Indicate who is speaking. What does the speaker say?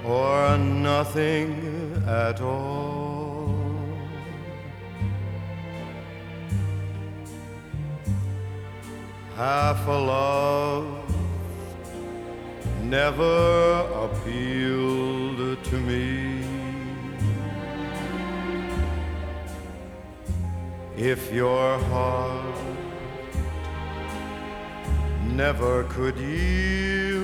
Speaker 1: or nothing at all. Half a love never appealed to me. If your heart never could yield